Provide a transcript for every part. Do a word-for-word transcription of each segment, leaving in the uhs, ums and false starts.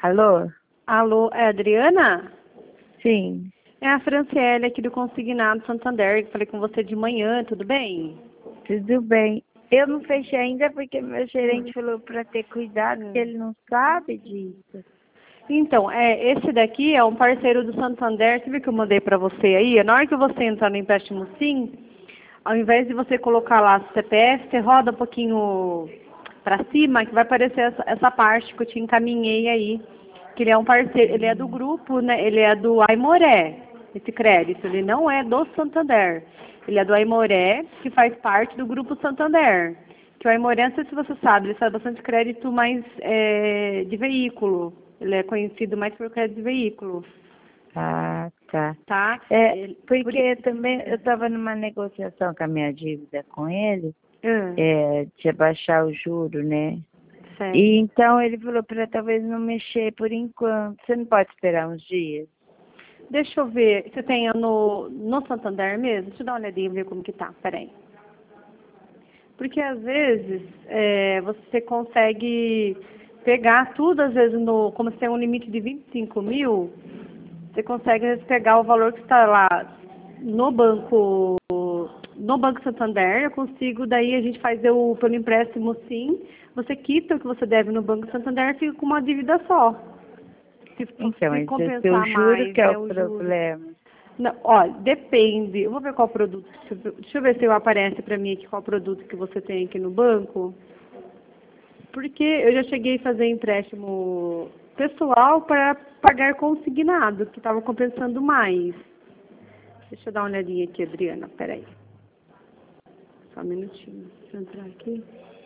Alô? Alô, é a Adriana? Sim, É a Franciele aqui do Consignado Santander, que falei com você de manhã, tudo bem? tudo bem. Eu não fechei ainda porque meu gerente falou para ter cuidado, que ele não sabe disso. Então, é, esse daqui é um parceiro do Santander, você viu que eu mandei para você aí? Na hora que você entrar no empréstimo Sim, ao invés de você colocar lá o C P F, você roda um pouquinho para cima, que vai aparecer essa, essa parte que eu te encaminhei aí. Que ele é um parceiro, ele é do grupo, né? Ele é do Aimoré, esse crédito. Ele não é do Santander. Ele é do Aimoré, que faz parte do grupo Santander. Que o Aimoré, não sei se você sabe, ele faz bastante crédito mais é, de veículo. Ele é conhecido mais por crédito de veículo, Ah, tá. tá? É, Ele, por... porque também eu estava numa negociação com a minha dívida com ele, Ah, é, de abaixar o juro, né? certo. E então ele falou para talvez não mexer por enquanto. Você não pode esperar uns dias? Deixa eu ver, você tem no, no Santander mesmo? Deixa eu dar uma olhadinha e ver como que tá, peraí. Porque às vezes é, você consegue pegar tudo, às vezes, no, como você tem um limite de vinte e cinco mil, você consegue às vezes, pegar o valor que está lá no banco, no Banco Santander, eu consigo, daí a gente faz o, pelo empréstimo Sim, você quita o que você deve no Banco Santander e fica com uma dívida só. Se, Então, se esse é o seu compensar juro mais, que é o é o juro. problema. Não, olha, depende. Eu vou ver qual produto. Deixa eu ver deixa eu ver se aparece para mim aqui qual produto que você tem aqui no banco. Porque eu já cheguei a fazer empréstimo pessoal para pagar consignado, que estava compensando mais. Deixa eu dar uma olhadinha aqui, Adriana. Peraí. Só um minutinho. Deixa eu entrar aqui.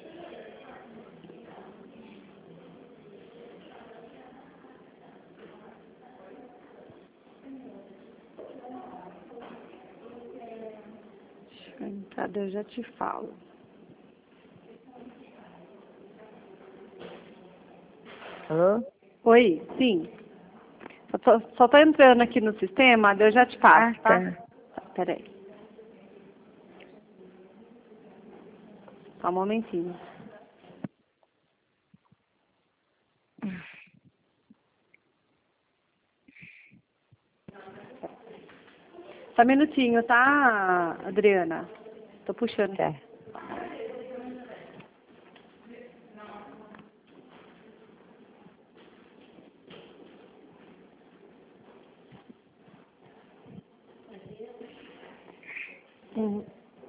Deixa eu entrar, daí eu já te falo. Alô? Oi, sim. Só tô, só tô entrando aqui no sistema, daí eu já te Ah, passo, tá? tá. Tá, peraí. Só um momentinho. Só um minutinho, tá, Adriana? Tô puxando. Tá. Uhum.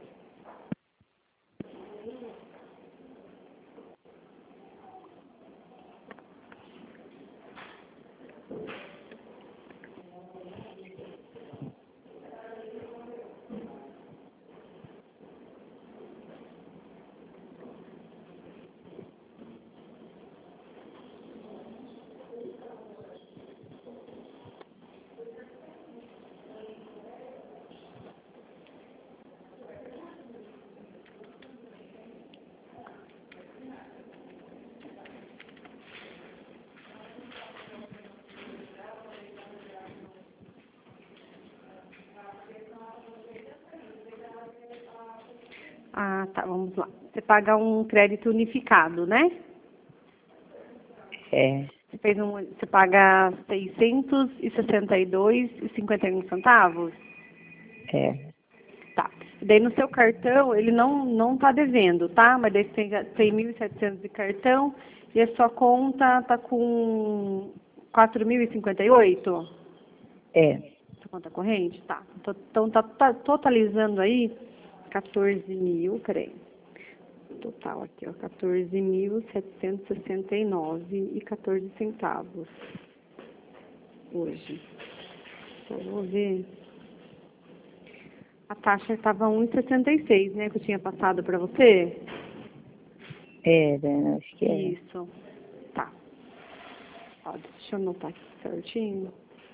Ah, tá, vamos lá. Você paga um crédito unificado, né? É, Você fez um, você paga seiscentos e sessenta e dois e cinquenta e um centavos? é. Tá. Daí no seu cartão, ele não não tá devendo, tá? Mas daí você tem, tem mil e setecentos de cartão e a sua conta tá com quatro mil e cinquenta e oito? É. Sua conta corrente? Tá. Então tá, tá totalizando aí quatorze mil, peraí. Total aqui, ó, quatorze mil setecentos e sessenta e nove e quatorze centavos hoje. Só vou ver. A taxa estava um e sessenta e seis, né, que eu tinha passado para você? Era, acho que era. Isso. Tá. Ó, deixa eu anotar aqui certinho.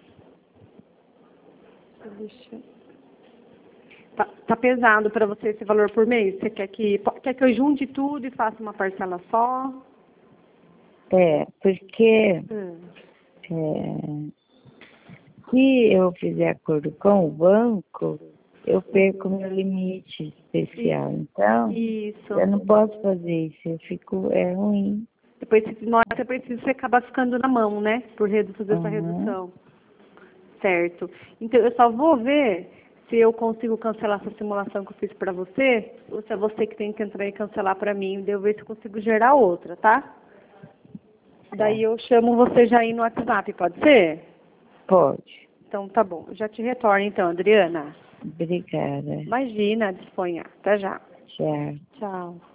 Deixa... Tá, tá pesado para você esse valor por mês? Você quer que, quer que eu junte tudo e faça uma parcela só? É, porque Hum. é, se eu fizer acordo com o banco, eu perco meu limite especial. Então, Isso. eu não posso fazer isso, eu fico, é ruim. depois uma hora você precisa, você acaba ficando na mão, né? Por redu- fazer essa Uhum. redução. Certo. Então, eu só vou ver se eu consigo cancelar essa simulação que eu fiz pra você, ou se é você que tem que entrar e cancelar pra mim, daí eu ver se eu consigo gerar outra, tá? Daí eu chamo você já aí no WhatsApp, pode ser? Pode. Então tá bom. Eu já te retorno então, Adriana. Obrigada. Imagina, disponha. Até já. Tchau. Tchau.